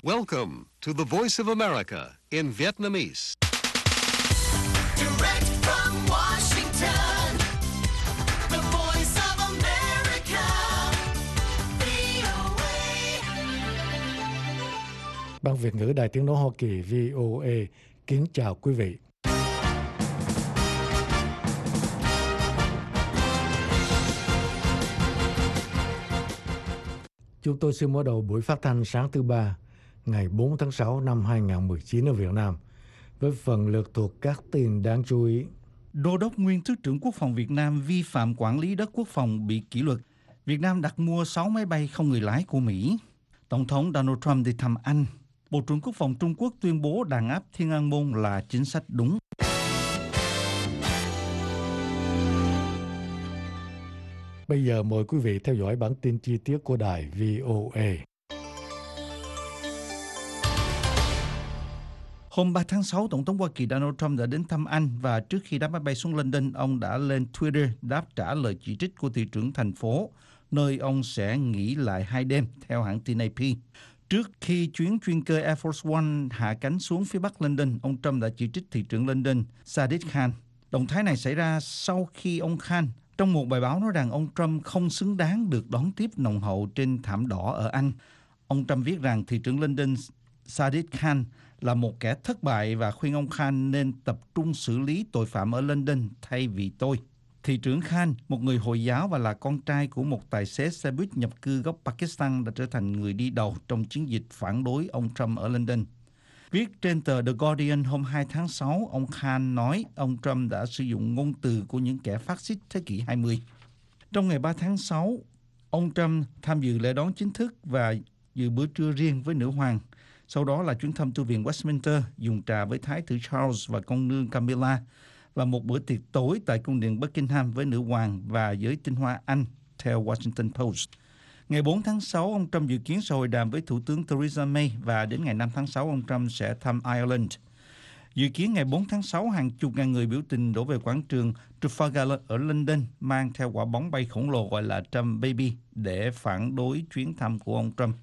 Welcome to the Voice of America in Vietnamese. Direct from Washington, the Voice of America, VOA. Ban Việt ngữ Đài Tiếng nói Hoa Kỳ VOA kính chào quý vị. Chúng tôi xin mở đầu buổi phát thanh sáng thứ Ba, ngày 4 tháng 6 năm 2019 ở Việt Nam, với phần lượt thuộc các tin đáng chú ý. Đô đốc nguyên Thứ trưởng Quốc phòng Việt Nam vi phạm quản lý đất quốc phòng bị kỷ luật. Việt Nam đặt mua 6 máy bay không người lái của Mỹ. Tổng thống Donald Trump đi thăm Anh. Bộ trưởng Quốc phòng Trung Quốc tuyên bố đàn áp Thiên An Môn là chính sách đúng. Bây giờ mời quý vị theo dõi bản tin chi tiết của đài VOA. Hôm 3 tháng 6, Tổng thống Hoa Kỳ Donald Trump đã đến thăm Anh và trước khi đáp máy bay xuống London, ông đã lên Twitter đáp trả lời chỉ trích của thị trưởng thành phố, nơi ông sẽ nghỉ lại 2 đêm, theo hãng tin AP. Trước khi chuyến chuyên cơ Air Force One hạ cánh xuống phía bắc London, ông Trump đã chỉ trích thị trưởng London Sadiq Khan. Động thái này xảy ra sau khi ông Khan trong một bài báo nói rằng ông Trump không xứng đáng được đón tiếp nồng hậu trên thảm đỏ ở Anh. Ông Trump viết rằng thị trưởng London Sadiq Khan là một kẻ thất bại và khuyên ông Khan nên tập trung xử lý tội phạm ở London thay vì tôi. Thị trưởng Khan, một người Hồi giáo và là con trai của một tài xế xe buýt nhập cư gốc Pakistan, đã trở thành người đi đầu trong chiến dịch phản đối ông Trump ở London. Viết trên tờ The Guardian hôm 2 tháng 6, ông Khan nói ông Trump đã sử dụng ngôn từ của những kẻ phát xít thế kỷ 20. Trong ngày 3 tháng 6, ông Trump tham dự lễ đón chính thức và dự bữa trưa riêng với nữ hoàng. Sau đó là chuyến thăm tu viện Westminster, dùng trà với Thái tử Charles và con nương Camilla, và một bữa tiệc tối tại cung điện Buckingham với nữ hoàng và giới tinh hoa Anh, theo Washington Post. Ngày 4 tháng 6, ông Trump dự kiến sẽ hội đàm với Thủ tướng Theresa May và đến ngày 5 tháng 6, ông Trump sẽ thăm Ireland. Dự kiến ngày 4 tháng 6, hàng chục ngàn người biểu tình đổ về quảng trường Trafalgar ở London mang theo quả bóng bay khổng lồ gọi là Trump Baby để phản đối chuyến thăm của ông Trump.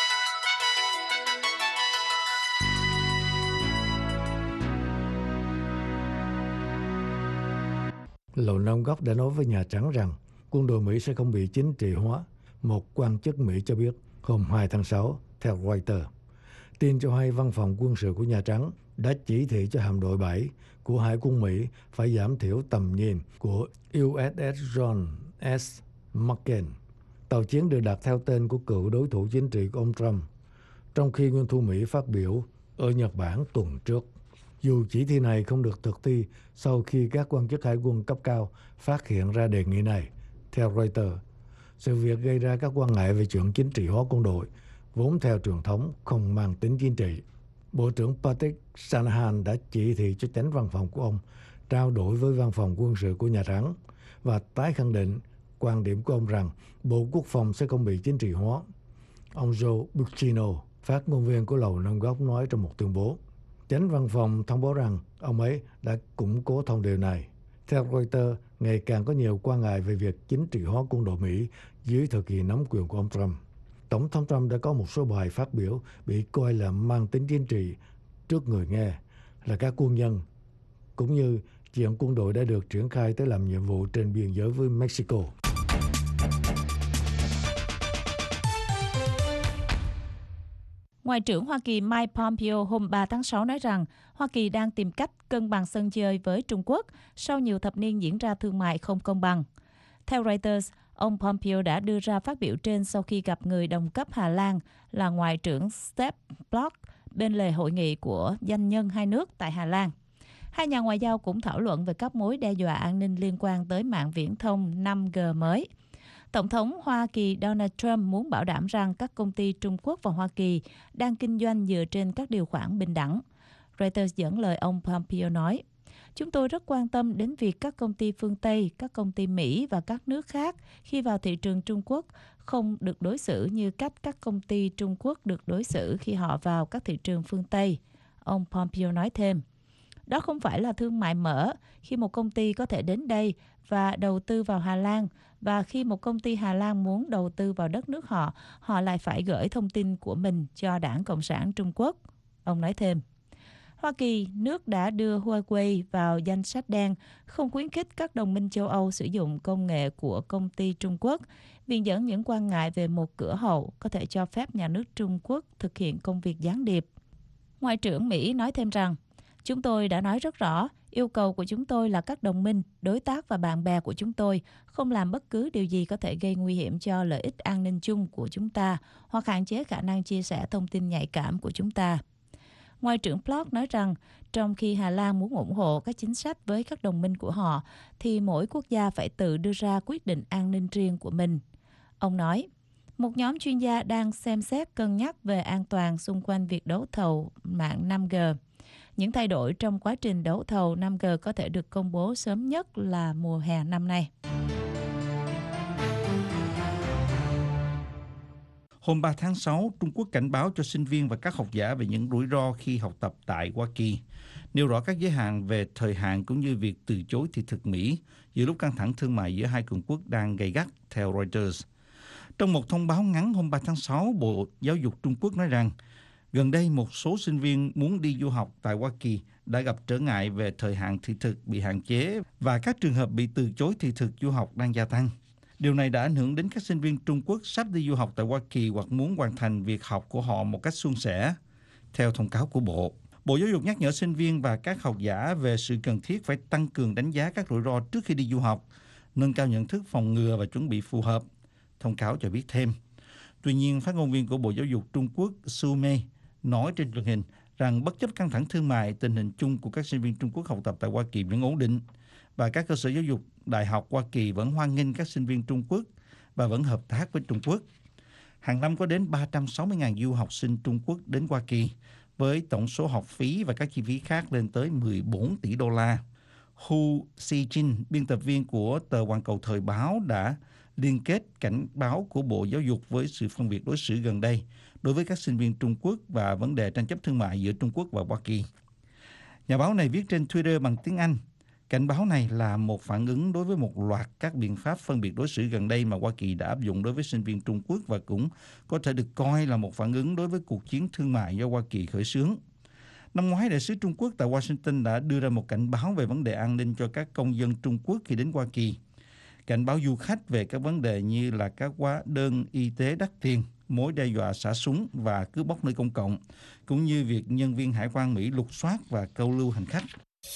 Lầu Năm Góc đã nói với Nhà Trắng rằng quân đội Mỹ sẽ không bị chính trị hóa, một quan chức Mỹ cho biết hôm 2 tháng 6, theo Reuters. Tin cho hay văn phòng quân sự của Nhà Trắng đã chỉ thị cho hạm đội 7 của Hải quân Mỹ phải giảm thiểu tầm nhìn của USS John S. McCain. Tàu chiến được đặt theo tên của cựu đối thủ chính trị của ông Trump, trong khi nguyên thủ Mỹ phát biểu ở Nhật Bản tuần trước. Dù chỉ thị này không được thực thi sau khi các quan chức hải quân cấp cao phát hiện ra đề nghị này, theo Reuters, sự việc gây ra các quan ngại về chuyện chính trị hóa quân đội, vốn theo truyền thống không mang tính chính trị. Bộ trưởng Patrick Shanahan đã chỉ thị cho chánh văn phòng của ông trao đổi với văn phòng quân sự của Nhà Trắng và tái khẳng định quan điểm của ông rằng Bộ Quốc phòng sẽ không bị chính trị hóa. Ông Joe Buccino, phát ngôn viên của Lầu Năm Góc, nói trong một tuyên bố. Chánh văn phòng thông báo rằng ông ấy đã củng cố thông điệp này. Theo Reuters, ngày càng có nhiều quan ngại về việc chính trị hóa quân đội Mỹ dưới thời kỳ nắm quyền của ông Trump. Tổng thống Trump đã có một số bài phát biểu bị coi là mang tính chính trị trước người nghe là các quân nhân, cũng như chuyện quân đội đã được triển khai tới làm nhiệm vụ trên biên giới với Mexico. Ngoại trưởng Hoa Kỳ Mike Pompeo hôm 3 tháng 6 nói rằng Hoa Kỳ đang tìm cách cân bằng sân chơi với Trung Quốc sau nhiều thập niên diễn ra thương mại không công bằng. Theo Reuters, ông Pompeo đã đưa ra phát biểu trên sau khi gặp người đồng cấp Hà Lan là Ngoại trưởng Stef Blok bên lề hội nghị của doanh nhân hai nước tại Hà Lan. Hai nhà ngoại giao cũng thảo luận về các mối đe dọa an ninh liên quan tới mạng viễn thông 5G mới. Tổng thống Hoa Kỳ Donald Trump muốn bảo đảm rằng các công ty Trung Quốc và Hoa Kỳ đang kinh doanh dựa trên các điều khoản bình đẳng. Reuters dẫn lời ông Pompeo nói, chúng tôi rất quan tâm đến việc các công ty phương Tây, các công ty Mỹ và các nước khác khi vào thị trường Trung Quốc không được đối xử như cách các công ty Trung Quốc được đối xử khi họ vào các thị trường phương Tây. Ông Pompeo nói thêm, Đó không phải là thương mại mở khi một công ty có thể đến đây và đầu tư vào Hà Lan, và khi một công ty Hà Lan muốn đầu tư vào đất nước họ, họ lại phải gửi thông tin của mình cho Đảng Cộng sản Trung Quốc. Ông nói thêm. Hoa Kỳ, nước đã đưa Huawei vào danh sách đen, không khuyến khích các đồng minh châu Âu sử dụng công nghệ của công ty Trung Quốc, viện dẫn những quan ngại về một cửa hậu có thể cho phép nhà nước Trung Quốc thực hiện công việc gián điệp. Ngoại trưởng Mỹ nói thêm rằng, chúng tôi đã nói rất rõ, yêu cầu của chúng tôi là các đồng minh, đối tác và bạn bè của chúng tôi không làm bất cứ điều gì có thể gây nguy hiểm cho lợi ích an ninh chung của chúng ta hoặc hạn chế khả năng chia sẻ thông tin nhạy cảm của chúng ta. Ngoại trưởng Plot nói rằng, trong khi Hà Lan muốn ủng hộ các chính sách với các đồng minh của họ, thì mỗi quốc gia phải tự đưa ra quyết định an ninh riêng của mình. Ông nói, một nhóm chuyên gia đang xem xét cân nhắc về an toàn xung quanh việc đấu thầu mạng 5G. Những thay đổi trong quá trình đấu thầu 5G có thể được công bố sớm nhất là mùa hè năm nay. Hôm 3 tháng 6, Trung Quốc cảnh báo cho sinh viên và các học giả về những rủi ro khi học tập tại Hoa Kỳ, nêu rõ các giới hạn về thời hạn cũng như việc từ chối thị thực Mỹ giữa lúc căng thẳng thương mại giữa hai cường quốc đang gay gắt, theo Reuters. Trong một thông báo ngắn hôm 3 tháng 6, Bộ Giáo dục Trung Quốc nói rằng, gần đây một số sinh viên muốn đi du học tại Hoa Kỳ đã gặp trở ngại về thời hạn thị thực bị hạn chế và các trường hợp bị từ chối thị thực du học đang gia tăng. Điều này đã ảnh hưởng đến các sinh viên Trung Quốc sắp đi du học tại Hoa Kỳ hoặc muốn hoàn thành việc học của họ một cách suôn sẻ. Theo thông cáo của Bộ, Bộ Giáo dục nhắc nhở sinh viên và các học giả về sự cần thiết phải tăng cường đánh giá các rủi ro trước khi đi du học, nâng cao nhận thức phòng ngừa và chuẩn bị phù hợp. Thông cáo cho biết thêm. Tuy nhiên, phát ngôn viên của Bộ Giáo dục Trung Quốc Su Mei nói trên truyền hình rằng bất chấp căng thẳng thương mại, tình hình chung của các sinh viên Trung Quốc học tập tại Hoa Kỳ vẫn ổn định và các cơ sở giáo dục đại học Hoa Kỳ vẫn hoan nghênh các sinh viên Trung Quốc và vẫn hợp tác với Trung Quốc. Hàng năm có đến 360.000 du học sinh Trung Quốc đến Hoa Kỳ với tổng số học phí và các chi phí khác lên tới 14 tỷ đô la. Hu Xijin, biên tập viên của tờ Hoàn Cầu Thời báo đã liên kết cảnh báo của Bộ Giáo dục với sự phân biệt đối xử gần đây đối với các sinh viên Trung Quốc và vấn đề tranh chấp thương mại giữa Trung Quốc và Hoa Kỳ. Nhà báo này viết trên Twitter bằng tiếng Anh, cảnh báo này là một phản ứng đối với một loạt các biện pháp phân biệt đối xử gần đây mà Hoa Kỳ đã áp dụng đối với sinh viên Trung Quốc và cũng có thể được coi là một phản ứng đối với cuộc chiến thương mại do Hoa Kỳ khởi xướng. Năm ngoái, đại sứ Trung Quốc tại Washington đã đưa ra một cảnh báo về vấn đề an ninh cho các công dân Trung Quốc khi đến Hoa Kỳ. Cảnh báo du khách về các vấn đề như là các hóa đơn y tế đắt tiền, mối đe dọa xả súng và cướp bóc nơi công cộng, cũng như việc nhân viên hải quan Mỹ lục soát và câu lưu hành khách.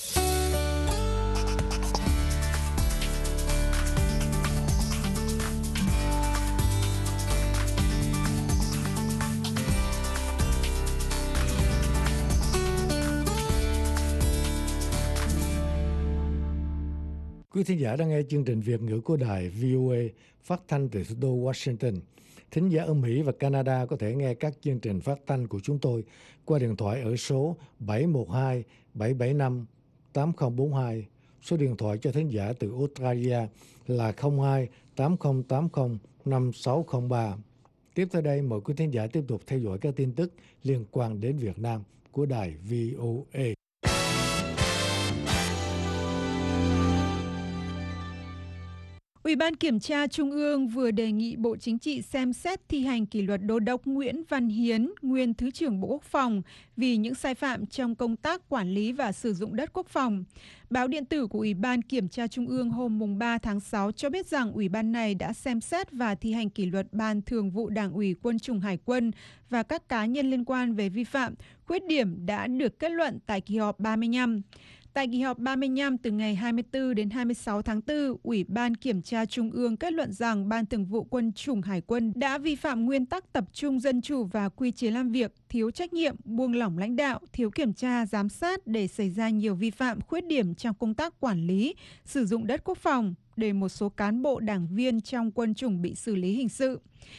Quý thính giả đang nghe chương trình Việt ngữ của đài VOA phát thanh từ thủ đô Washington. Thính giả ở Mỹ và Canada có thể nghe các chương trình phát thanh của chúng tôi qua điện thoại ở số 712-775-8042. Số điện thoại cho thính giả từ Australia là 02-8080-5603. Tiếp theo đây, mời quý thính giả tiếp tục theo dõi các tin tức liên quan đến Việt Nam của đài VOA. Ủy ban Kiểm tra Trung ương vừa đề nghị Bộ Chính trị xem xét thi hành kỷ luật Đô đốc Nguyễn Văn Hiến, nguyên Thứ trưởng Bộ Quốc phòng, vì những sai phạm trong công tác quản lý và sử dụng đất quốc phòng. Báo điện tử của Ủy ban Kiểm tra Trung ương hôm 3 tháng 6 cho biết rằng Ủy ban này đã xem xét và thi hành kỷ luật Ban Thường vụ Đảng ủy Quân chủng Hải quân và các cá nhân liên quan về vi phạm, khuyết điểm đã được kết luận tại kỳ họp 35. Tại kỳ họp 35 từ ngày 24 đến 26 tháng 4, Ủy ban Kiểm tra Trung ương kết luận rằng Ban Thường vụ Quân chủng Hải quân đã vi phạm nguyên tắc tập trung dân chủ và quy chế làm việc, thiếu trách nhiệm, buông lỏng lãnh đạo, thiếu kiểm tra, giám sát để xảy ra nhiều vi phạm, khuyết điểm trong công tác quản lý, sử dụng đất quốc phòng, để một số cán bộ đảng viên trong quân chủng bị xử lý hình sự.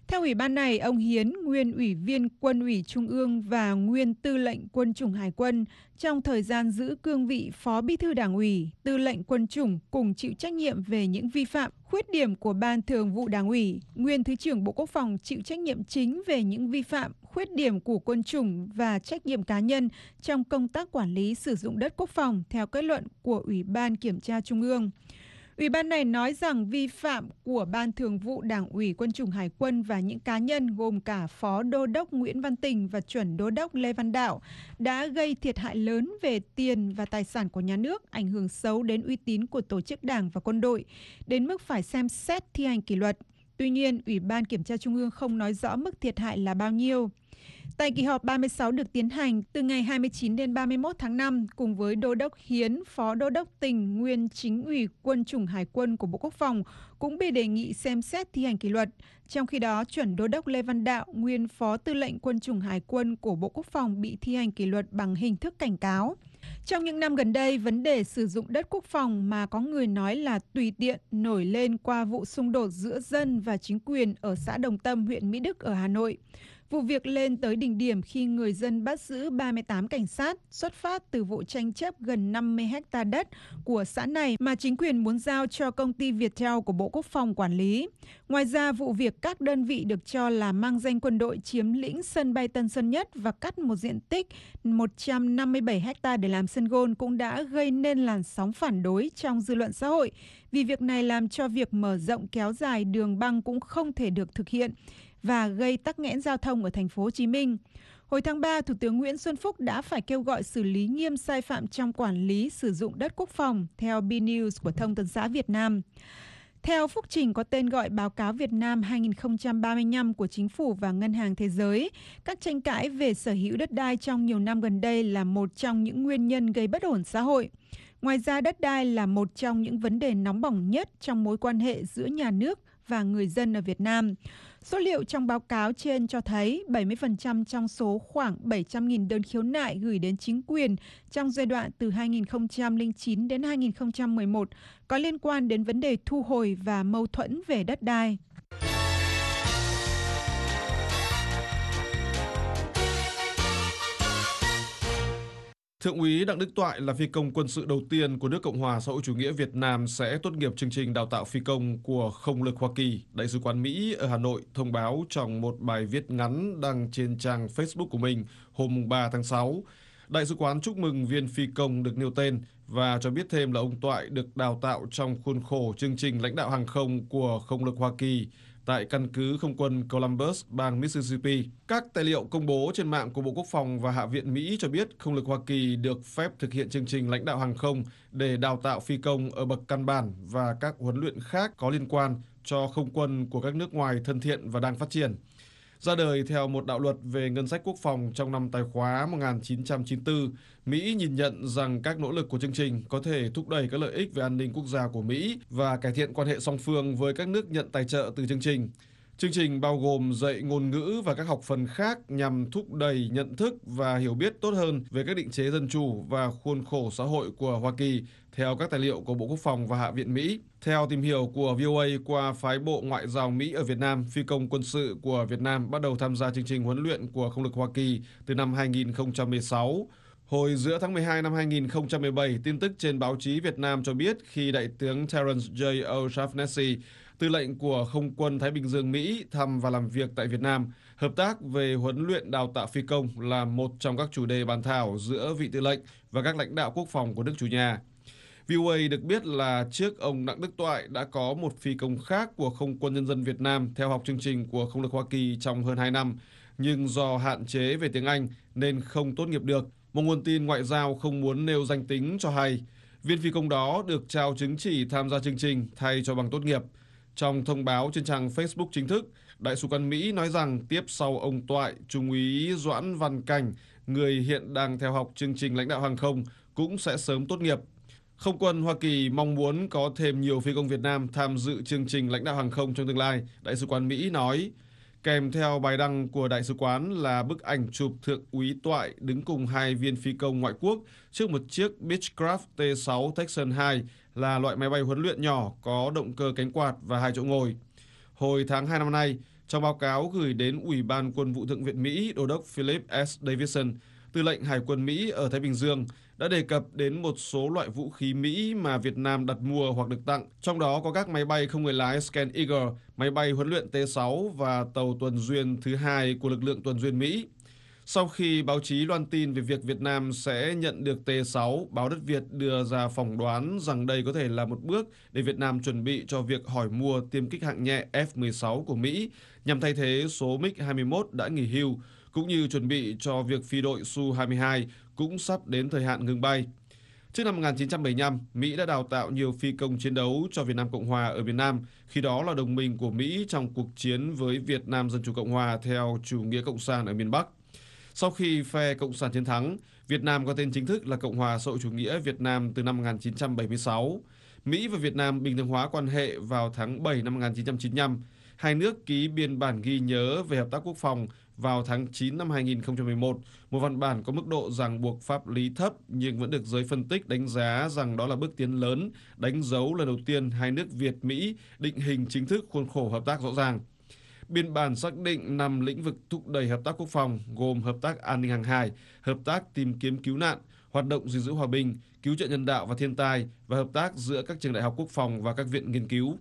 Theo ủy ban này, ông Hiến, nguyên ủy viên Quân ủy Trung ương và nguyên tư lệnh Quân chủng Hải quân, trong thời gian giữ cương vị Phó Bí thư Đảng ủy, Tư lệnh Quân chủng cùng chịu trách nhiệm về những vi phạm, khuyết điểm của Ban Thường vụ Đảng ủy, nguyên Thứ trưởng Bộ Quốc phòng chịu trách nhiệm chính về những vi phạm, khuyết điểm của quân chủng và trách nhiệm cá nhân trong công tác quản lý sử dụng đất quốc phòng theo kết luận của Ủy ban Kiểm tra Trung ương. Ủy ban này nói rằng vi phạm của Ban Thường vụ Đảng ủy Quân chủng Hải quân và những cá nhân gồm cả Phó Đô đốc Nguyễn Văn Tình và Chuẩn Đô đốc Lê Văn Đạo đã gây thiệt hại lớn về tiền và tài sản của nhà nước, ảnh hưởng xấu đến uy tín của tổ chức đảng và quân đội, đến mức phải xem xét thi hành kỷ luật. Tuy nhiên, Ủy ban Kiểm tra Trung ương không nói rõ mức thiệt hại là bao nhiêu. Tại kỳ họp 36 được tiến hành từ ngày 29 đến 31 tháng 5, cùng với Đô đốc Hiến, Phó Đô đốc Tình, nguyên Chính ủy Quân chủng Hải quân của Bộ Quốc phòng cũng bị đề nghị xem xét thi hành kỷ luật. Trong khi đó, Chuẩn Đô đốc Lê Văn Đạo, nguyên Phó Tư lệnh Quân chủng Hải quân của Bộ Quốc phòng bị thi hành kỷ luật bằng hình thức cảnh cáo. Trong những năm gần đây, vấn đề sử dụng đất quốc phòng mà có người nói là tùy tiện nổi lên qua vụ xung đột giữa dân và chính quyền ở xã Đồng Tâm, huyện Mỹ Đức ở Hà Nội. Vụ việc lên tới đỉnh điểm khi người dân bắt giữ 38 cảnh sát xuất phát từ vụ tranh chấp gần 50 hecta đất của xã này mà chính quyền muốn giao cho công ty Viettel của Bộ Quốc phòng quản lý. Ngoài ra, vụ việc các đơn vị được cho là mang danh quân đội chiếm lĩnh sân bay Tân Sơn Nhất và cắt một diện tích 157 hecta để làm sân golf cũng đã gây nên làn sóng phản đối trong dư luận xã hội, vì việc này làm cho việc mở rộng kéo dài đường băng cũng không thể được thực hiện và gây tắc nghẽn giao thông ở thành phố Hồ Chí Minh. Hồi tháng 3, Thủ tướng Nguyễn Xuân Phúc đã phải kêu gọi xử lý nghiêm sai phạm trong quản lý sử dụng đất quốc phòng, theo B-News của Thông tấn xã Việt Nam. Theo phúc trình có tên gọi Báo cáo Việt Nam 2035 của Chính phủ và Ngân hàng Thế giới, các tranh cãi về sở hữu đất đai trong nhiều năm gần đây là một trong những nguyên nhân gây bất ổn xã hội. Ngoài ra, đất đai là một trong những vấn đề nóng bỏng nhất trong mối quan hệ giữa nhà nước và người dân ở Việt Nam. Số liệu trong báo cáo trên cho thấy 70% trong số khoảng 700.000 đơn khiếu nại gửi đến chính quyền trong giai đoạn từ 2009 đến 2011 có liên quan đến vấn đề thu hồi và mâu thuẫn về đất đai. Thượng úy Đặng Đức Toại là phi công quân sự đầu tiên của nước Cộng hòa xã hội chủ nghĩa Việt Nam sẽ tốt nghiệp chương trình đào tạo phi công của Không lực Hoa Kỳ. Đại sứ quán Mỹ ở Hà Nội thông báo trong một bài viết ngắn đăng trên trang Facebook của mình hôm 3 tháng 6. Đại sứ quán chúc mừng viên phi công được nêu tên và cho biết thêm là ông Toại được đào tạo trong khuôn khổ chương trình lãnh đạo hàng không của Không lực Hoa Kỳ tại căn cứ không quân Columbus, bang Mississippi. Các tài liệu công bố trên mạng của Bộ Quốc phòng và Hạ viện Mỹ cho biết Không lực Hoa Kỳ được phép thực hiện chương trình lãnh đạo hàng không để đào tạo phi công ở bậc căn bản và các huấn luyện khác có liên quan cho không quân của các nước ngoài thân thiện và đang phát triển. Ra đời theo một đạo luật về ngân sách quốc phòng trong năm tài khóa 1994, Mỹ nhìn nhận rằng các nỗ lực của chương trình có thể thúc đẩy các lợi ích về an ninh quốc gia của Mỹ và cải thiện quan hệ song phương với các nước nhận tài trợ từ chương trình. Chương trình bao gồm dạy ngôn ngữ và các học phần khác nhằm thúc đẩy nhận thức và hiểu biết tốt hơn về các định chế dân chủ và khuôn khổ xã hội của Hoa Kỳ, theo các tài liệu của Bộ Quốc phòng và Hạ viện Mỹ. Theo tìm hiểu của VOA qua phái bộ Ngoại giao Mỹ ở Việt Nam, phi công quân sự của Việt Nam bắt đầu tham gia chương trình huấn luyện của Không lực Hoa Kỳ từ năm 2016. Hồi giữa tháng 12 năm 2017, tin tức trên báo chí Việt Nam cho biết khi Đại tướng Terence J. O'Shaughnessy, tư lệnh của Không quân Thái Bình Dương Mỹ, thăm và làm việc tại Việt Nam, hợp tác về huấn luyện đào tạo phi công là một trong các chủ đề bàn thảo giữa vị tư lệnh và các lãnh đạo quốc phòng của nước chủ nhà. VOA được biết là trước ông Đặng Đức Toại đã có một phi công khác của Không quân Nhân dân Việt Nam theo học chương trình của Không lực Hoa Kỳ trong hơn 2 năm, nhưng do hạn chế về tiếng Anh nên không tốt nghiệp được. Một nguồn tin ngoại giao không muốn nêu danh tính cho hay, viên phi công đó được trao chứng chỉ tham gia chương trình thay cho bằng tốt nghiệp. Trong thông báo trên trang Facebook chính thức, Đại sứ quán Mỹ nói rằng tiếp sau ông Toại, Trung úy Doãn Văn Cảnh, người hiện đang theo học chương trình lãnh đạo hàng không, cũng sẽ sớm tốt nghiệp. Không quân Hoa Kỳ mong muốn có thêm nhiều phi công Việt Nam tham dự chương trình lãnh đạo hàng không trong tương lai, Đại sứ quán Mỹ nói. Kèm theo bài đăng của Đại sứ quán là bức ảnh chụp Thượng úy Toại đứng cùng hai viên phi công ngoại quốc trước một chiếc Beechcraft T-6 Texan 2 là loại máy bay huấn luyện nhỏ có động cơ cánh quạt và 2 chỗ ngồi. Hồi tháng 2 năm nay, Trong báo cáo gửi đến Ủy ban Quân vụ Thượng viện Mỹ, Đô đốc Philip S. Davidson, Tư lệnh Hải quân Mỹ ở Thái Bình Dương, đã đề cập đến một số loại vũ khí Mỹ mà Việt Nam đặt mua hoặc được tặng, trong đó có các máy bay không người lái Scan Eagle, máy bay huấn luyện T-6 và tàu tuần duyên thứ hai của lực lượng tuần duyên Mỹ. Sau khi báo chí loan tin về việc Việt Nam sẽ nhận được T-6, báo Đất Việt đưa ra phỏng đoán rằng đây có thể là một bước để Việt Nam chuẩn bị cho việc hỏi mua tiêm kích hạng nhẹ F-16 của Mỹ nhằm thay thế số MiG-21 đã nghỉ hưu, cũng như chuẩn bị cho việc phi đội Su-22 cũng sắp đến thời hạn ngừng bay. Trước năm 1975, Mỹ đã đào tạo nhiều phi công chiến đấu cho Việt Nam Cộng Hòa ở miền Nam, khi đó là đồng minh của Mỹ trong cuộc chiến với Việt Nam Dân Chủ Cộng Hòa theo chủ nghĩa cộng sản ở miền Bắc. Sau khi phe Cộng sản chiến thắng, Việt Nam có tên chính thức là Cộng hòa xã hội chủ nghĩa Việt Nam từ năm 1976. Mỹ và Việt Nam bình thường hóa quan hệ vào tháng 7 năm 1995. Hai nước ký biên bản ghi nhớ về hợp tác quốc phòng vào tháng 9 năm 2011, một văn bản có mức độ ràng buộc pháp lý thấp nhưng vẫn được giới phân tích đánh giá rằng đó là bước tiến lớn, đánh dấu lần đầu tiên hai nước Việt-Mỹ định hình chính thức khuôn khổ hợp tác rõ ràng. Biên bản xác định 5 lĩnh vực thúc đẩy hợp tác quốc phòng gồm hợp tác an ninh hàng hải, hợp tác tìm kiếm cứu nạn, hoạt động gìn giữ hòa bình, cứu trợ nhân đạo và thiên tai và hợp tác giữa các trường đại học quốc phòng và các viện nghiên cứu.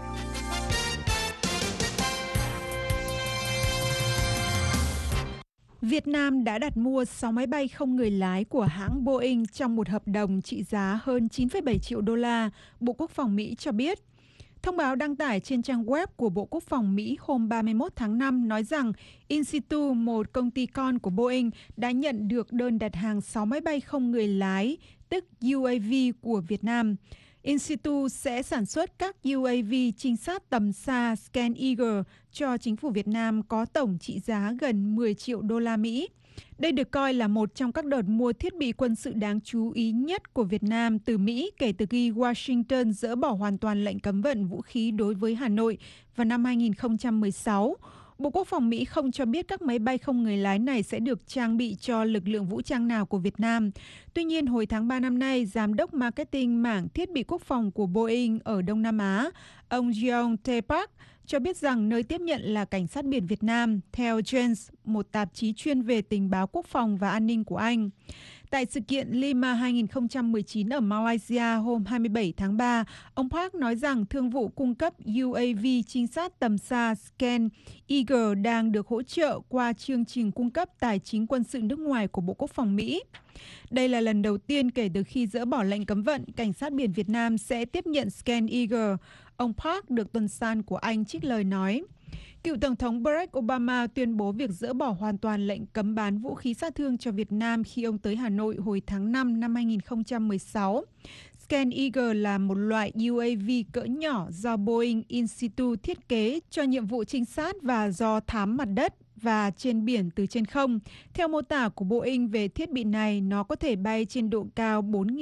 Việt Nam đã đặt mua 6 máy bay không người lái của hãng Boeing trong một hợp đồng trị giá hơn 9,7 triệu đô la, Bộ Quốc phòng Mỹ cho biết. Thông báo đăng tải trên trang web của Bộ Quốc phòng Mỹ hôm 31 tháng 5 nói rằng Insitu, một công ty con của Boeing, đã nhận được đơn đặt hàng 6 máy bay không người lái, tức UAV của Việt Nam. Insitu sẽ sản xuất các UAV trinh sát tầm xa Scan Eagle cho chính phủ Việt Nam có tổng trị giá gần 10 triệu đô la Mỹ. Đây được coi là một trong các đợt mua thiết bị quân sự đáng chú ý nhất của Việt Nam từ Mỹ kể từ khi Washington dỡ bỏ hoàn toàn lệnh cấm vận vũ khí đối với Hà Nội vào năm 2016. Bộ Quốc phòng Mỹ không cho biết các máy bay không người lái này sẽ được trang bị cho lực lượng vũ trang nào của Việt Nam. Tuy nhiên, hồi tháng 3 năm nay, Giám đốc Marketing mảng thiết bị quốc phòng của Boeing ở Đông Nam Á, ông Jeong Tae Park, cho biết rằng nơi tiếp nhận là Cảnh sát biển Việt Nam, theo Janes, một tạp chí chuyên về tình báo quốc phòng và an ninh của Anh. Tại sự kiện Lima 2019 ở Malaysia hôm 27 tháng 3, ông Park nói rằng thương vụ cung cấp UAV trinh sát tầm xa Scan Eagle đang được hỗ trợ qua chương trình cung cấp tài chính quân sự nước ngoài của Bộ Quốc phòng Mỹ. Đây là lần đầu tiên kể từ khi dỡ bỏ lệnh cấm vận, Cảnh sát biển Việt Nam sẽ tiếp nhận Scan Eagle. Ông Park được tuần san của Anh trích lời nói. Cựu Tổng thống Barack Obama tuyên bố việc dỡ bỏ hoàn toàn lệnh cấm bán vũ khí sát thương cho Việt Nam khi ông tới Hà Nội hồi tháng 5 năm 2016. Scan Eagle là một loại UAV cỡ nhỏ do Boeing Insitu thiết kế cho nhiệm vụ trinh sát và do thám mặt đất và trên biển từ trên không. Theo mô tả của Boeing về thiết bị này, nó có thể bay trên độ cao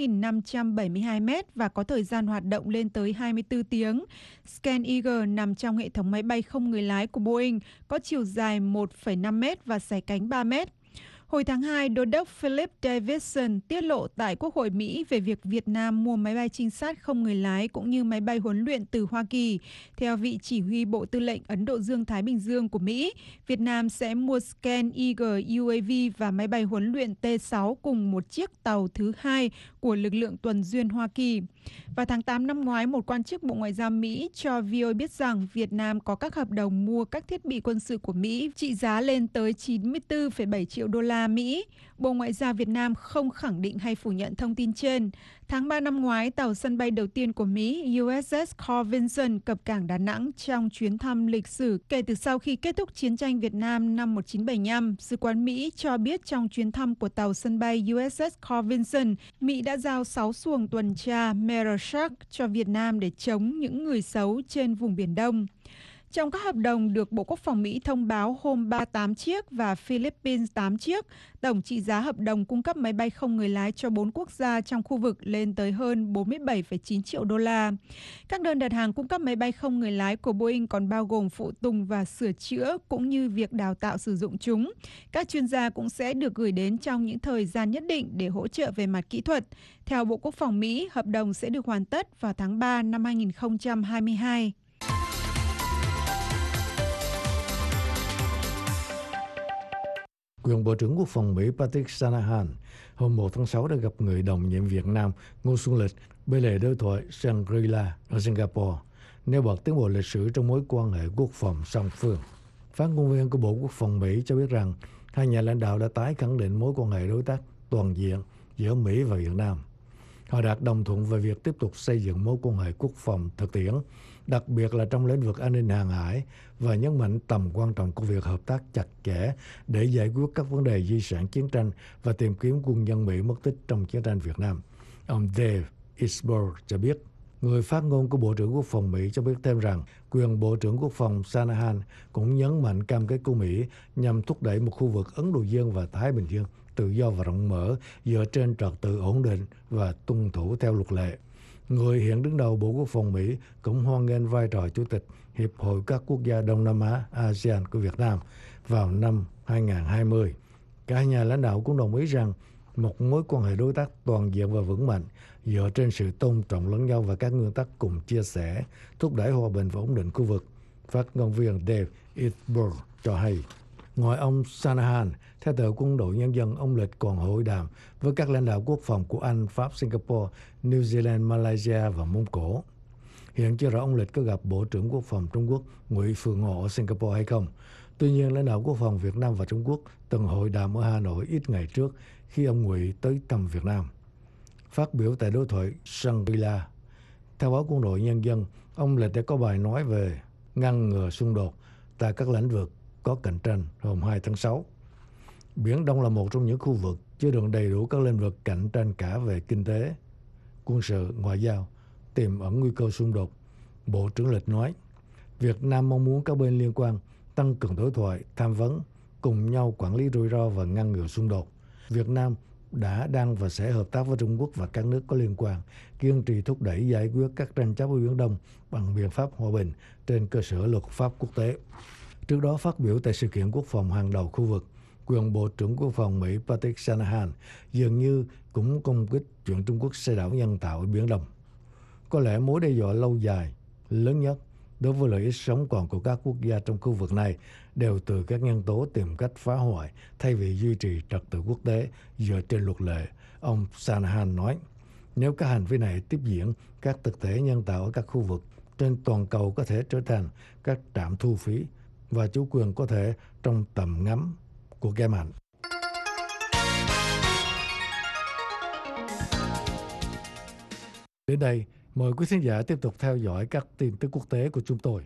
4.572 mét và có thời gian hoạt động lên tới 24 tiếng. Scan Eagle nằm trong hệ thống máy bay không người lái của Boeing, có chiều dài 1,5 mét và sải cánh 3 mét. Hồi tháng 2, Đô đốc Philip Davidson tiết lộ tại Quốc hội Mỹ về việc Việt Nam mua máy bay trinh sát không người lái cũng như máy bay huấn luyện từ Hoa Kỳ. Theo vị chỉ huy Bộ Tư lệnh Ấn Độ Dương-Thái Bình Dương của Mỹ, Việt Nam sẽ mua Scan Eagle UAV và máy bay huấn luyện T-6 cùng một chiếc tàu thứ hai của lực lượng tuần duyên Hoa Kỳ. Vào tháng 8 năm ngoái, một quan chức Bộ Ngoại giao Mỹ cho VOA biết rằng Việt Nam có các hợp đồng mua các thiết bị quân sự của Mỹ trị giá lên tới 94,7 triệu đô la Mỹ. Bộ Ngoại giao Việt Nam không khẳng định hay phủ nhận thông tin trên. Tháng 3 năm ngoái, tàu sân bay đầu tiên của Mỹ USS Carl Vinson cập cảng Đà Nẵng trong chuyến thăm lịch sử kể từ sau khi kết thúc chiến tranh Việt Nam năm 1975. Sứ quán Mỹ cho biết trong chuyến thăm của tàu sân bay USS Carl Vinson, Mỹ đã giao 6 xuồng tuần tra Mershark cho Việt Nam để chống những người xấu trên vùng Biển Đông. Trong các hợp đồng được Bộ Quốc phòng Mỹ thông báo hôm 38 chiếc và Philippines 8 chiếc, tổng trị giá hợp đồng cung cấp máy bay không người lái cho 4 quốc gia trong khu vực lên tới hơn 47,9 triệu đô la. Các đơn đặt hàng cung cấp máy bay không người lái của Boeing còn bao gồm phụ tùng và sửa chữa cũng như việc đào tạo sử dụng chúng. Các chuyên gia cũng sẽ được gửi đến trong những thời gian nhất định để hỗ trợ về mặt kỹ thuật. Theo Bộ Quốc phòng Mỹ, hợp đồng sẽ được hoàn tất vào tháng 3 năm 2022. Quyền Bộ trưởng Quốc phòng Mỹ Patrick Shanahan hôm 1 tháng 6 đã gặp người đồng nhiệm Việt Nam Ngô Xuân Lịch bên lề đối thoại Shangri-La ở Singapore, nêu bật tiến bộ lịch sử trong mối quan hệ quốc phòng song phương. Phát ngôn viên của Bộ Quốc phòng Mỹ cho biết rằng hai nhà lãnh đạo đã tái khẳng định mối quan hệ đối tác toàn diện giữa Mỹ và Việt Nam. Họ đạt đồng thuận về việc tiếp tục xây dựng mối quan hệ quốc phòng thực tiễn, đặc biệt là trong lĩnh vực an ninh hàng hải, và nhấn mạnh tầm quan trọng của việc hợp tác chặt chẽ để giải quyết các vấn đề di sản chiến tranh và tìm kiếm quân nhân Mỹ mất tích trong chiến tranh Việt Nam. Ông Dave Eastburg cho biết. Người phát ngôn của Bộ trưởng Quốc phòng Mỹ cho biết thêm rằng quyền Bộ trưởng Quốc phòng Shanahan cũng nhấn mạnh cam kết của Mỹ nhằm thúc đẩy một khu vực Ấn Độ Dương và Thái Bình Dương tự do và rộng mở dựa trên trật tự ổn định và tuân thủ theo luật lệ. Người hiện đứng đầu Bộ Quốc phòng Mỹ cũng hoan nghênh vai trò Chủ tịch Hiệp hội các quốc gia Đông Nam Á ASEAN của Việt Nam vào năm 2020. Cả nhà lãnh đạo cũng đồng ý rằng một mối quan hệ đối tác toàn diện và vững mạnh dựa trên sự tôn trọng lẫn nhau và các nguyên tắc cùng chia sẻ, thúc đẩy hòa bình và ổn định khu vực. Phát ngôn viên Dave Eastburg cho hay. Ngoài ông Shanahan, theo tờ Quân đội Nhân dân, ông Lịch còn hội đàm với các lãnh đạo quốc phòng của Anh, Pháp, Singapore, New Zealand, Malaysia và Mông Cổ. Hiện chưa rõ ông Lịch có gặp Bộ trưởng Quốc phòng Trung Quốc Ngụy Phượng Ngọ ở Singapore hay không. Tuy nhiên, lãnh đạo quốc phòng Việt Nam và Trung Quốc từng hội đàm ở Hà Nội ít ngày trước khi ông Ngụy tới thăm Việt Nam. Phát biểu tại đối thoại Shangri-La, theo báo Quân đội Nhân dân, ông Lịch đã có bài nói về ngăn ngừa xung đột tại các lĩnh vực có cạnh tranh hôm 2 tháng 6. Biển Đông là một trong những khu vực chứa đựng đầy đủ các lĩnh vực cạnh tranh cả về kinh tế, quân sự, ngoại giao, tiềm ẩn nguy cơ xung đột. Bộ trưởng Lịch nói, Việt Nam mong muốn các bên liên quan tăng cường đối thoại, tham vấn, cùng nhau quản lý rủi ro và ngăn ngừa xung đột. Việt Nam đã, đang và sẽ hợp tác với Trung Quốc và các nước có liên quan, kiên trì thúc đẩy giải quyết các tranh chấp ở Biển Đông bằng biện pháp hòa bình trên cơ sở luật pháp quốc tế. Trước đó, phát biểu tại sự kiện quốc phòng hàng đầu khu vực, quyền Bộ trưởng Quốc phòng Mỹ Patrick Shanahan dường như cũng công kích chuyện Trung Quốc xây đảo nhân tạo ở Biển Đông. Có lẽ mối đe dọa lâu dài, lớn nhất đối với lợi ích sống còn của các quốc gia trong khu vực này đều từ các nhân tố tìm cách phá hoại thay vì duy trì trật tự quốc tế dựa trên luật lệ. Ông Shanahan nói, nếu các hành vi này tiếp diễn, các thực thể nhân tạo ở các khu vực trên toàn cầu có thể trở thành các trạm thu phí và chủ quyền có thể trong tầm ngắm của kẻ mạnh. Đến đây, mời quý khán giả tiếp tục theo dõi các tin tức quốc tế của chúng tôi.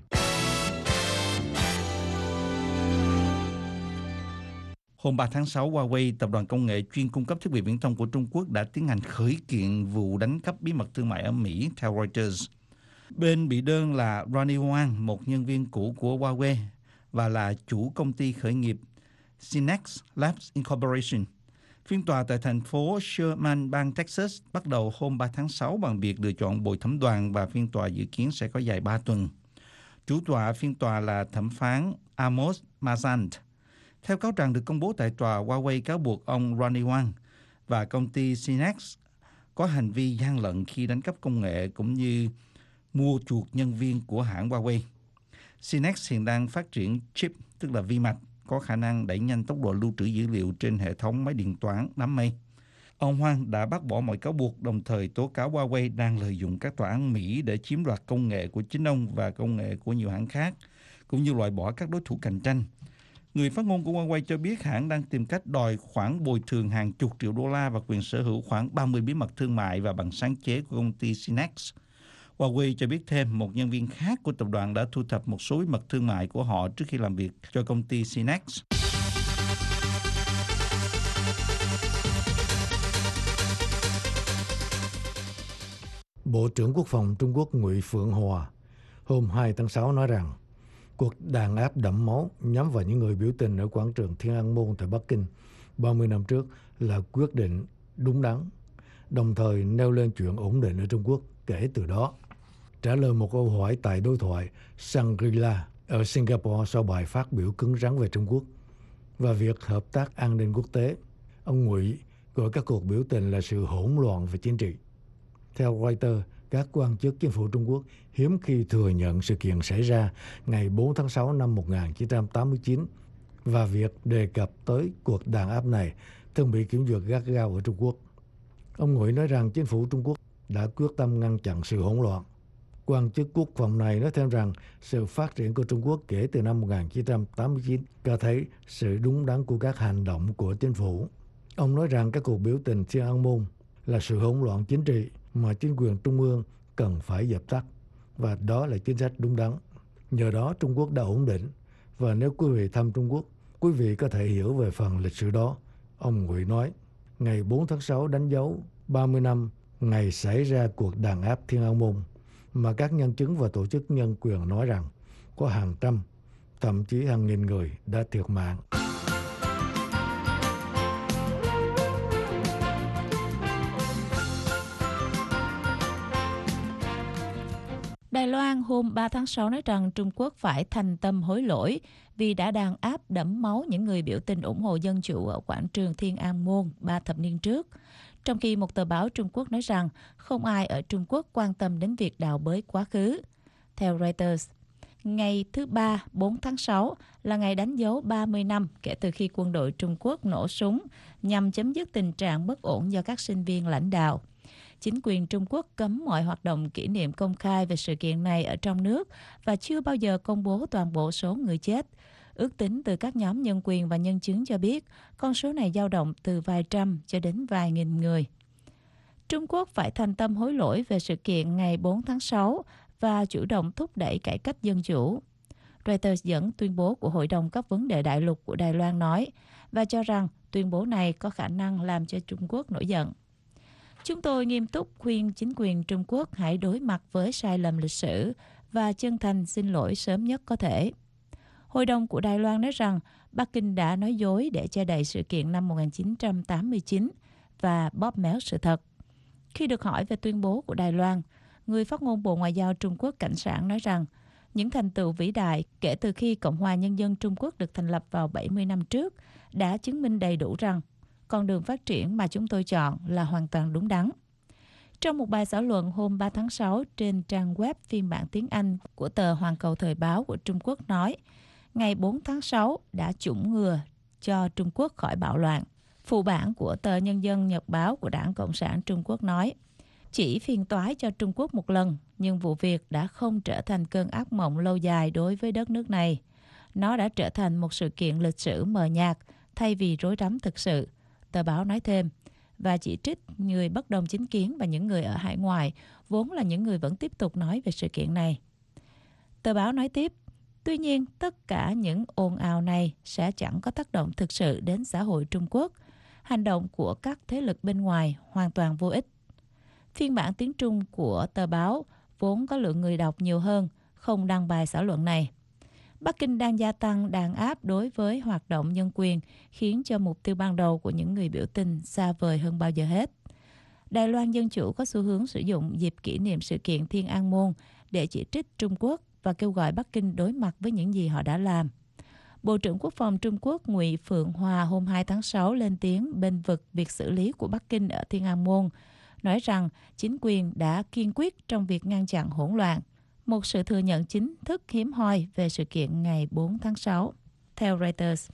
Hôm 3 tháng 6, Huawei, tập đoàn công nghệ chuyên cung cấp thiết bị viễn thông của Trung Quốc, đã tiến hành khởi kiện vụ đánh cắp bí mật thương mại ở Mỹ, theo Reuters. Bên bị đơn là Ronnie Wang, một nhân viên cũ của Huawei và là chủ công ty khởi nghiệp Synnex Labs Incorporation. Phiên tòa tại thành phố Sherman, bang Texas bắt đầu hôm 3 tháng 6 bằng việc lựa chọn bồi thẩm đoàn và phiên tòa dự kiến sẽ có dài 3 tuần. Chủ tọa phiên tòa là thẩm phán Amos Mazant. Theo cáo trạng được công bố tại tòa, Huawei cáo buộc ông Ronnie Wang và công ty Synnex có hành vi gian lận khi đánh cắp công nghệ cũng như mua chuộc nhân viên của hãng Huawei. Synnex hiện đang phát triển chip, tức là vi mạch, có khả năng đẩy nhanh tốc độ lưu trữ dữ liệu trên hệ thống máy điện toán đám mây. Ông Hoang đã bác bỏ mọi cáo buộc, đồng thời tố cáo Huawei đang lợi dụng các tòa án Mỹ để chiếm đoạt công nghệ của chính ông và công nghệ của nhiều hãng khác, cũng như loại bỏ các đối thủ cạnh tranh. Người phát ngôn của Huawei cho biết hãng đang tìm cách đòi khoản bồi thường hàng chục triệu đô la và quyền sở hữu khoảng 30 bí mật thương mại và bằng sáng chế của công ty Synnex. Huawei cho biết thêm một nhân viên khác của tập đoàn đã thu thập một số bí mật thương mại của họ trước khi làm việc cho công ty Synnex. Bộ trưởng Quốc phòng Trung Quốc Ngụy Phượng Hòa hôm 2 tháng 6 nói rằng cuộc đàn áp đẫm máu nhắm vào những người biểu tình ở quảng trường Thiên An Môn tại Bắc Kinh 30 năm trước là quyết định đúng đắn, đồng thời nêu lên chuyện ổn định ở Trung Quốc kể từ đó. Trả lời một câu hỏi tại đối thoại Shangri-La ở Singapore sau bài phát biểu cứng rắn về Trung Quốc và việc hợp tác an ninh quốc tế, ông Ngụy gọi các cuộc biểu tình là sự hỗn loạn về chính trị. Theo Reuters, các quan chức chính phủ Trung Quốc hiếm khi thừa nhận sự kiện xảy ra ngày 4 tháng 6 năm 1989 và việc đề cập tới cuộc đàn áp này thường bị kiểm duyệt gắt gao ở Trung Quốc. Ông Ngụy nói rằng chính phủ Trung Quốc đã quyết tâm ngăn chặn sự hỗn loạn. Quan chức quốc phòng này nói thêm rằng sự phát triển của Trung Quốc kể từ năm 1989 cho thấy sự đúng đắn của các hành động của chính phủ. Ông nói rằng các cuộc biểu tình Thiên An Môn là sự hỗn loạn chính trị mà chính quyền trung ương cần phải dập tắt, và đó là chính sách đúng đắn. Nhờ đó Trung Quốc đã ổn định, và nếu quý vị thăm Trung Quốc, quý vị có thể hiểu về phần lịch sử đó. Ông Ngụy nói, ngày 4 tháng 6 đánh dấu 30 năm ngày xảy ra cuộc đàn áp Thiên An Môn, mà các nhân chứng và tổ chức nhân quyền nói rằng có hàng trăm, thậm chí hàng nghìn người đã thiệt mạng. Đài Loan hôm 3 tháng 6 nói rằng Trung Quốc phải thành tâm hối lỗi vì đã đàn áp đẫm máu những người biểu tình ủng hộ dân chủ ở quảng trường Thiên An Môn 3 thập niên trước. Trong khi một tờ báo Trung Quốc nói rằng không ai ở Trung Quốc quan tâm đến việc đào bới quá khứ. Theo Reuters, ngày thứ Ba 4 tháng 6 là ngày đánh dấu 30 năm kể từ khi quân đội Trung Quốc nổ súng nhằm chấm dứt tình trạng bất ổn do các sinh viên lãnh đạo. Chính quyền Trung Quốc cấm mọi hoạt động kỷ niệm công khai về sự kiện này ở trong nước và chưa bao giờ công bố toàn bộ số người chết. Ước tính từ các nhóm nhân quyền và nhân chứng cho biết con số này dao động từ vài trăm cho đến vài nghìn người. Trung Quốc phải thành tâm hối lỗi về sự kiện ngày 4 tháng 6 và chủ động thúc đẩy cải cách dân chủ. Reuters dẫn tuyên bố của Hội đồng các vấn đề đại lục của Đài Loan nói và cho rằng tuyên bố này có khả năng làm cho Trung Quốc nổi giận. Chúng tôi nghiêm túc khuyên chính quyền Trung Quốc hãy đối mặt với sai lầm lịch sử và chân thành xin lỗi sớm nhất có thể. Hội đồng của Đài Loan nói rằng Bắc Kinh đã nói dối để che đậy sự kiện năm 1989 và bóp méo sự thật. Khi được hỏi về tuyên bố của Đài Loan, người phát ngôn Bộ Ngoại giao Trung Quốc Cảnh Sảng nói rằng những thành tựu vĩ đại kể từ khi Cộng hòa Nhân dân Trung Quốc được thành lập vào 70 năm trước đã chứng minh đầy đủ rằng con đường phát triển mà chúng tôi chọn là hoàn toàn đúng đắn. Trong một bài xã luận hôm 3 tháng 6 trên trang web phiên bản tiếng Anh của tờ Hoàn Cầu Thời báo của Trung Quốc nói, ngày 4 tháng 6 đã chủng ngừa cho Trung Quốc khỏi bạo loạn. Phụ bản của tờ Nhân dân Nhật báo của Đảng Cộng sản Trung Quốc nói, chỉ phiền toái cho Trung Quốc một lần, nhưng vụ việc đã không trở thành cơn ác mộng lâu dài đối với đất nước này. Nó đã trở thành một sự kiện lịch sử mờ nhạt thay vì rối rắm thực sự. Tờ báo nói thêm, và chỉ trích người bất đồng chính kiến và những người ở hải ngoại, vốn là những người vẫn tiếp tục nói về sự kiện này. Tờ báo nói tiếp, tuy nhiên tất cả những ồn ào này sẽ chẳng có tác động thực sự đến xã hội Trung Quốc. Hành động của các thế lực bên ngoài hoàn toàn vô ích. Phiên bản tiếng Trung của tờ báo vốn có lượng người đọc nhiều hơn, không đăng bài xã luận này. Bắc Kinh đang gia tăng đàn áp đối với hoạt động nhân quyền, khiến cho mục tiêu ban đầu của những người biểu tình xa vời hơn bao giờ hết. Đài Loan Dân Chủ có xu hướng sử dụng dịp kỷ niệm sự kiện Thiên An Môn để chỉ trích Trung Quốc và kêu gọi Bắc Kinh đối mặt với những gì họ đã làm. Bộ trưởng Quốc phòng Trung Quốc Ngụy Phượng Hòa hôm 2 tháng 6 lên tiếng bênh vực việc xử lý của Bắc Kinh ở Thiên An Môn, nói rằng chính quyền đã kiên quyết trong việc ngăn chặn hỗn loạn, một sự thừa nhận chính thức hiếm hoi về sự kiện ngày 4 tháng 6. Theo Reuters,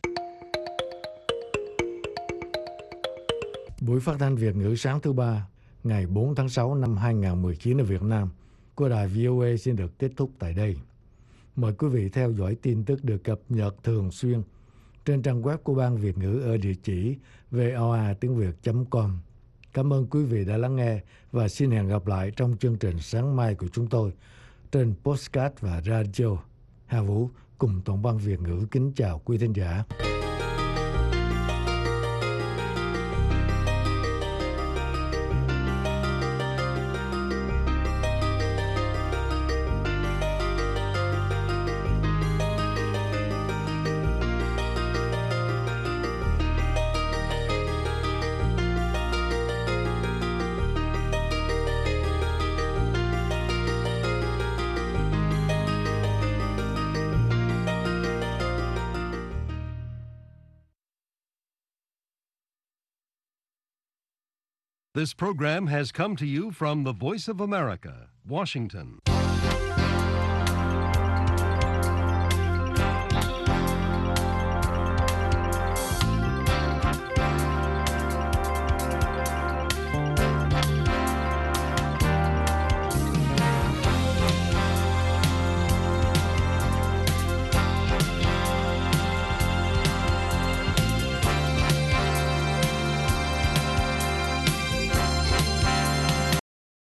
buổi phát thanh Việt ngữ sáng thứ Ba, ngày 4 tháng 6 năm 2019 ở Việt Nam của đài VOA xin được kết thúc tại đây. Mời quý vị theo dõi tin tức được cập nhật thường xuyên trên trang web của Ban Việt ngữ ở địa chỉ voatiengviet.com. Cảm ơn quý vị đã lắng nghe và xin hẹn gặp lại trong chương trình sáng mai của chúng tôi trên podcast và radio. Hà Vũ cùng Tổng ban Việt ngữ kính chào quý thính giả. This program has come to you from the Voice of America, Washington.